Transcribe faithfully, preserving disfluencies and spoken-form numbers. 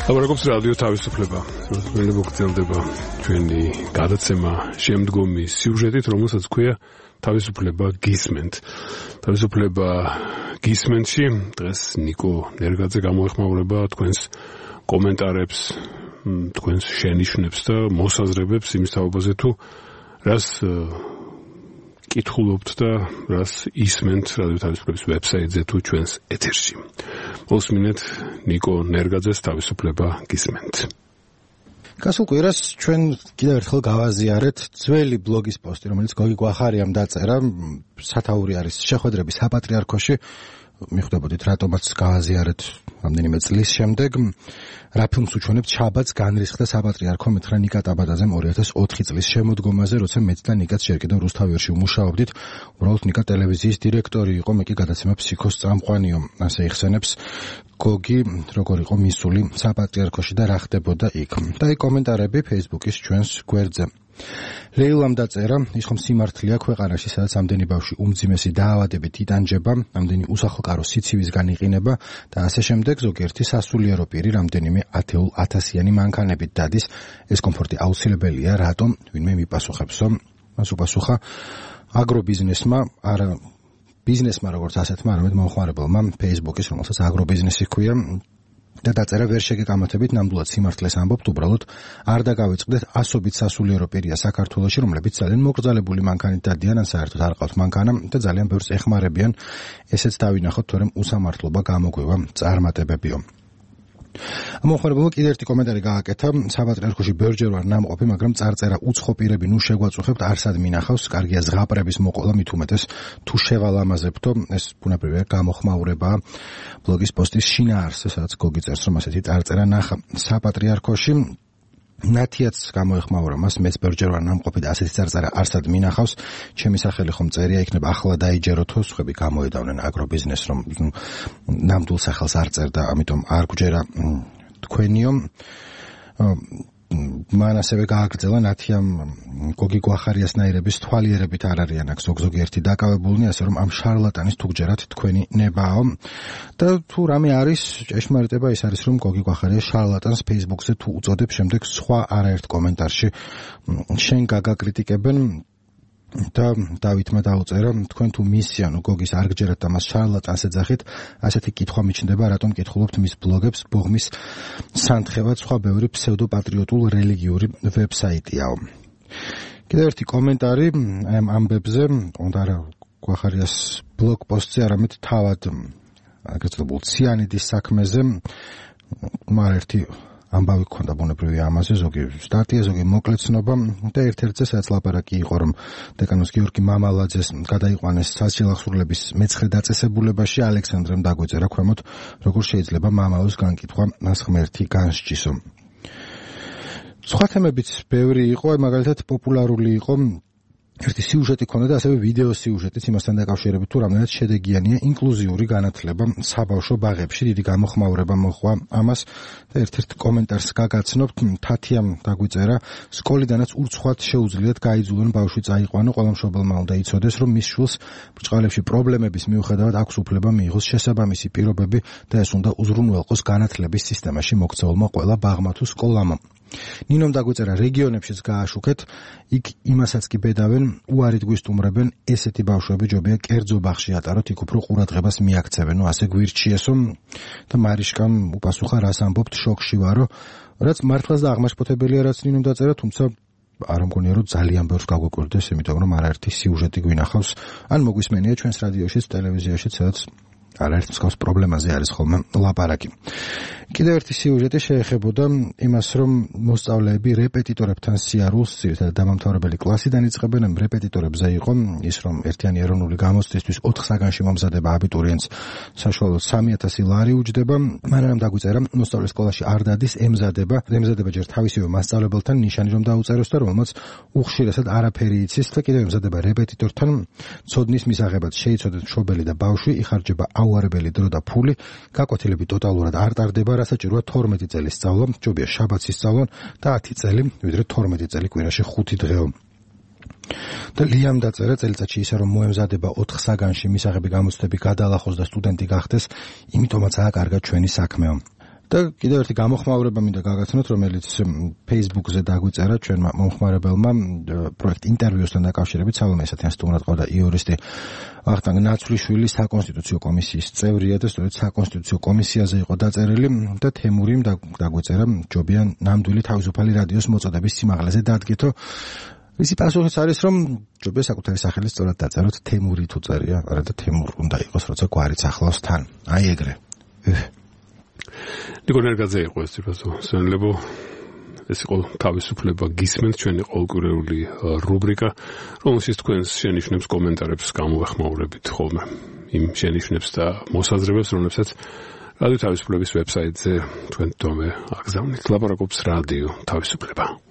ლაპარაკობს რადიო თავისუფლება. მოგესალმებით გრძელდება ჩვენი გადაცემა შემდგომი სიუჟეტით, რომელსაც ქვია თავისუფლება გისმენთ. თავისუფლება გისმენთში დღეს ნიკო ნერგაძე გამოეხმაურება თქვენს კომენტარებს, თქვენს შენიშვნებს და მოსაზრებებს იმის თაობაზე თუ რას კითხულობთ და რას ისმენთ რადიო თავისუფლების ვებსაიტზე თუ ჩვენს ეთერში. მოსმინეთ ნიკო ნერგაძეს თავისუფლება გისმენთ. გასულ კვირას ჩვენ კიდევ ერთხელ გავაზიარეთ ძველი ბლოგის პოსტი, რომელიც გოგი გვახარიამ დაწერა, სათაური არის შეხვედრების საპატრიარქოში. მიხვდებოდით რატომაც გავაზიარეთ რამდენიმე წლის შემდეგ. რა ფილმს უჩვენებთ შაბათს განრისხდა საპატრიარქო მითხრა ნიკა ტაბადაძემ ორი ათას ოთხი წლის შემოდგომაზე, როცა მეც და ნიკაც ჯერ კიდევ რუსთავიერში ვმუშაობდით. უბრალოდ ნიკა ტელევიზიის დირექტორი იყო, მე კი გადაცემა ფსიქოს წამყვანიო, ასე იხსენებს გოგი, როგორ იყო მისული საპატრიარქოში და რა ხდებოდა იქ. და იქ კომენტარები Facebook-ის ჩვენს გვერდზე. ლეილამ დაწერა, ის ხომ სიმართლეა ქვეყანაში, სადაც ამდენი ბავშვი უმძიმესი დაავადებით იტანჯება, ამდენი უსახლკარო სიცივისგან იყინება და ასე შემდეგ. ზოგიერთი სასულიერო პირი რამდენიმე ათეულ ათასიანი მანქანებით დადის. ეს კომფორტი აუცილებელია, რატომ? ვინმე მიპასუხებსო. მას უპასუხა აგრობიზნესმა, არა ბიზნესმა როგორც ასეთმა, არამედ მომხმარებელმა Facebook-ის, რომელსაც აგრობიზნესი ჰქვია. და დაწერა ვერ შეგეკამათებით, ნამდვილად სიმართლეს ამბობთ, უბრალოდ არ დაგავიწყდეთ ასობით სასულიერო პირია საქართველოში, რომლებიც ძალიან მოკრძალებული მანქანით დადიან, ან საერთოდ არ ყავთ მანქანა და ძალიან ბევრს ეხმარებიან. ესეც დავინახოთ, თორემ უსამართლობა გამოგვივა წარმატებებიო. მომხმარებელმა კიდევ ერთი კომენტარი გააკეთა, საპატრიარქოში ბევრჯერ ვარ ნამყოფი, მაგრამ წარწერა უცხო პირები ნუ შეგვაწუხებთ, არსად მინახავს, კარგია ზღაპრების მოყოლა, მით უმეტეს თუ შევალამაზებთო, ეს ბუნებრივია გამოხმაურებაა ბლოგის პოსტის შინაარსზე, სადაც გოგი წერს, რომ ასეთი წარწერა ნახა საპატრიარქოში. ნათიაც გამოეხმაურა მას, მეც ბევრჯერ ვარ ნამყოფი და ასეთი წარწერა არსად მინახავს, ჩემი სახელი ხომ წერია, იქნება ახლა დაიჯეროთო, სხვები გამოედავნენ აგრობიზნეს, რომ ნამდვილ სახელს არ წერდა, ამიტომ არ გვჯერა თქვენიო. მან ასევე გააგრძელა, ნათიამ გოგი გვახარიასნაირების თვალიერებით არ არიან აქ ზოგ-ზოგიერთი დაკავებულნი, ასე რომ ამ შარლატანის თუ გჯერათ თქვენი ნებაო. და თუ რამე არის ჭეშმარიტება, ის არის, რომ გოგი გვახარიას შარლატანს Facebook-ზე თუ უწოდებ, შემდეგ სხვა არაერთ კომენტარში შენ გაგაკრიტიკებენ. და დავითმა დაუწერა, თქვენ თუ მისიან გოგის არ გჯერათ და მას შარლატანს ეძახით, ასეთი კითხვა მიჩნდება, რატომ კითხულობთ მის ბლოგებს, ბოღმის სანთხევად სხვა ბევრი ფსევდოპატრიოტულ რელიგიური ვებსაიტიაო. კიდევ ერთი კომენტარი ამ ამბებზე, თუნდაც არა გვახარიას ბლოგ პოსტზე, არამედ თავად აგრეთვე ციანიდის საქმეზე, მაგრამ ერთი ამბავი გქონდა ბუნებრივია ამაზე, ზოგი სტატია, ზოგი მოკლეცნობა და ერთ-ერთზე სადაც ლაპარაკი იყო, რომ დეკანოს გიორგი მამალაძეს გადაიყვანეს სასილახსურლების მეცხრე დაწესებულებაში, ალექსანდრემ დაგვეწერა ქვემოთ, როგორ შეიძლება მამალოს განკითხვა მას ღმერთი განსჯისო. სხვა თემებიც ბევრი იყო, მაგალითად პოპულარული იყო ერთი სიუჟეტი ქონდა და ასევე ვიდეო სიუჟეტიც იმასთან დაკავშირებით, თუ რამდენად შედეგიანია ინკლუზიური განათლება საბავშვო ბაღებში. დიდი გამოხმაურება მოხვა ამას და ერთ-ერთ კომენტარს გაგაცნობთ, თათიამ დაგვიწერა, სკოლიდანაც ურცხვად შეუძლიათ გაიძულონ ბავშვი წაიყვანო, ყველა მშობელმა უნდა იცოდეს, რომ მის შვილს ბრჭყალებში პრობლემების მიუხედავად აქვს უფლება მიიღოს შესაბამისი პირობები და ეს უნდა უზრუნველყოს განათლების სისტემაში მოქცეულმა ყველა ბაღმა თუ სკოლამ. ნინომ დაგვეწერა, რეგიონებშიც გააშუქეთ, იქ იმასაც კი ბედავენ, უარით გვისტუმრებენ, ესეთი ბავშვები ჯობია კერძო ბაღში ატაროთ, იქ უფრო ყურადღებას მიაქცევენო, ასე გვირჩიესო. და მარიშკამ უპასუხა, რას ამბობთ, შოკში ვარო, რაც მართლაც და აღმაშფოთებელია, რაც ნინომ დაწერა, თუმცა არ მგონია, რომ ძალიან ბევრს გაგვიკვირდეს, იმიტომ რომ არაერთი სიუჟეტი გვინახავს, ან მოგვისმენია ჩვენს რადიოშიც, ტელევიზიაშიც, სადაც არაერთ მსგავს პრობლემაზე არის ხოლმე ლაპარაკი. კიდევ ერთი სიუჟეტი შეეხებოდა იმას, რომ მოსწავლეები რეპეტიტორებთან სიარულს, ძირითადად დამამთავრებელი კლასიდან იწყებენ, ამ რეპეტიტორებზე იყო ის, რომ ერთიანი ეროვნული გამოცდისთვის ოთხ საგანში მომზადება აბიტურიენტს საშუალოდ სამი ათასი ლარი უჯდება, მაგრამ დაგვიწერა, მოსწავლე სკოლაში არ დადის, ემზადება, ემზადება ჯერ თავისივე მასწავლებელთან, ნიშანი რომ დაუწეროს და რომელმაც უხშირესად არაფერი იცის და კიდევ ემზადება რეპეტიტორთან, ცოდნის მისაღებად შეიცოდეთ მშობელი და ბავშვი, იხარჯება აუარებელი დრო და ფული, გაკვეთილები ტოტალურად არ ტარდება, რასაჭიროა თორმეტი წელი სწავლა, ჯობია შაბათს ისწავლონ და ათი წელი, ვიდრე თორმეტი წელი კვირაში ხუთი დღეო. და ლიამ დაწერა წელიწადში ისე რომ მოემზადება ოთხ საგანში მისაღები გამოცდები გადალახოს და სტუდენტი გახდეს, იმიტომაც ააკარგა ჩვენი საქმეო. და კიდევ ერთი გამოხმაურება მინდა გაგაცნოთ, რომელიც Facebook-ზე დაგვიწერა ჩვენმა მომხმარებელმა პროექტ ინტერვიუსთან დაკავშირებით. სალომე ესათიან სტუმრად ყავდა იურისტი ვახტანგ ნაცვლიშვილი, საკონსტიტუციო კომისიის წევრია და სწორედ საკონსტიტუციო კომისიაზე იყო დაწერილი და თემურიმ დაგვიწერა ჯობია ნამდვილი თავისუფალი რადიოს მოწოდების სიმაღლეზე დადგეთო. ისი პასუხიც არის, რომ ჯობია საკუთარი სახელი სწორად დაწეროთ თემური თუ წერია, არა და თემურ უნდა იყოს, როცა გვარიც ახლავს თან. აი ეგრე. ნიკო ნერგაძე იყო ეს ტიპასო სენლებო ეს იყო თავისუფლება გისმენთ ჩვენი ყოველკვირეული რუბრიკა, რომელშიც თქვენს შენიშვნებს, კომენტარებს გამოვეხმაურებით ხოლმე იმ შენიშვნებს და მოსაზრებებს, რომლებსაც რადიო თავისუფლების ვებსაიტზე თქვენ თომე აგზავნით. ლაპარაკობს რადიო თავისუფლება.